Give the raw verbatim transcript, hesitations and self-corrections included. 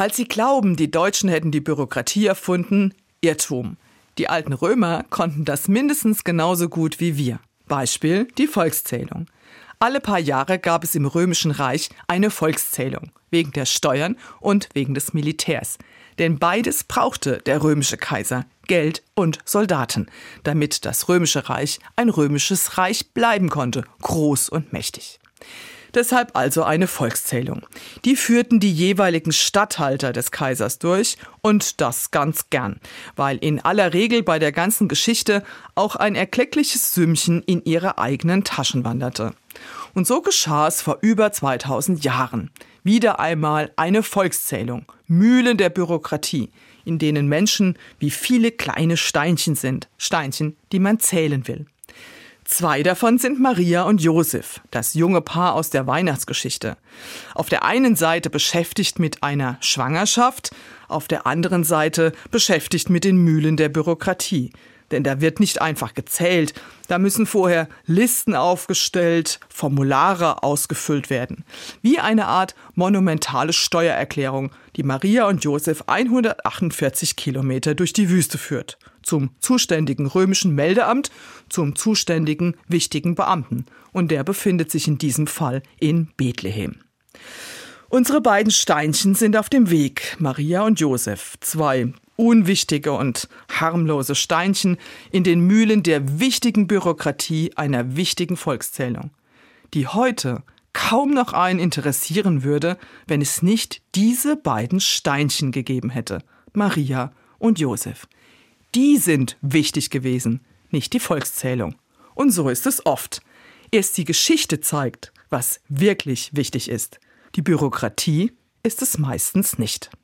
Falls Sie glauben, die Deutschen hätten die Bürokratie erfunden, Irrtum. Die alten Römer konnten das mindestens genauso gut wie wir. Beispiel die Volkszählung. Alle paar Jahre gab es im Römischen Reich eine Volkszählung, wegen der Steuern und wegen des Militärs. Denn beides brauchte der römische Kaiser, Geld und Soldaten, damit das Römische Reich ein römisches Reich bleiben konnte, groß und mächtig. Deshalb also eine Volkszählung. Die führten die jeweiligen Statthalter des Kaisers durch und das ganz gern, weil in aller Regel bei der ganzen Geschichte auch ein erkleckliches Sümmchen in ihre eigenen Taschen wanderte. Und so geschah es vor über zweitausend Jahren. Wieder einmal eine Volkszählung, Mühlen der Bürokratie, in denen Menschen wie viele kleine Steinchen sind, Steinchen, die man zählen will. Zwei davon sind Maria und Josef, das junge Paar aus der Weihnachtsgeschichte. Auf der einen Seite beschäftigt mit einer Schwangerschaft, auf der anderen Seite beschäftigt mit den Mühlen der Bürokratie. Denn da wird nicht einfach gezählt, da müssen vorher Listen aufgestellt, Formulare ausgefüllt werden. Wie eine Art monumentale Steuererklärung, die Maria und Josef hundertachtundvierzig Kilometer durch die Wüste führt. Zum zuständigen römischen Meldeamt, zum zuständigen wichtigen Beamten. Und der befindet sich in diesem Fall in Bethlehem. Unsere beiden Steinchen sind auf dem Weg, Maria und Josef, zwei unwichtige und harmlose Steinchen in den Mühlen der wichtigen Bürokratie einer wichtigen Volkszählung, die heute kaum noch einen interessieren würde, wenn es nicht diese beiden Steinchen gegeben hätte, Maria und Josef. Die sind wichtig gewesen, nicht die Volkszählung. Und so ist es oft. Erst die Geschichte zeigt, was wirklich wichtig ist. Die Bürokratie ist es meistens nicht.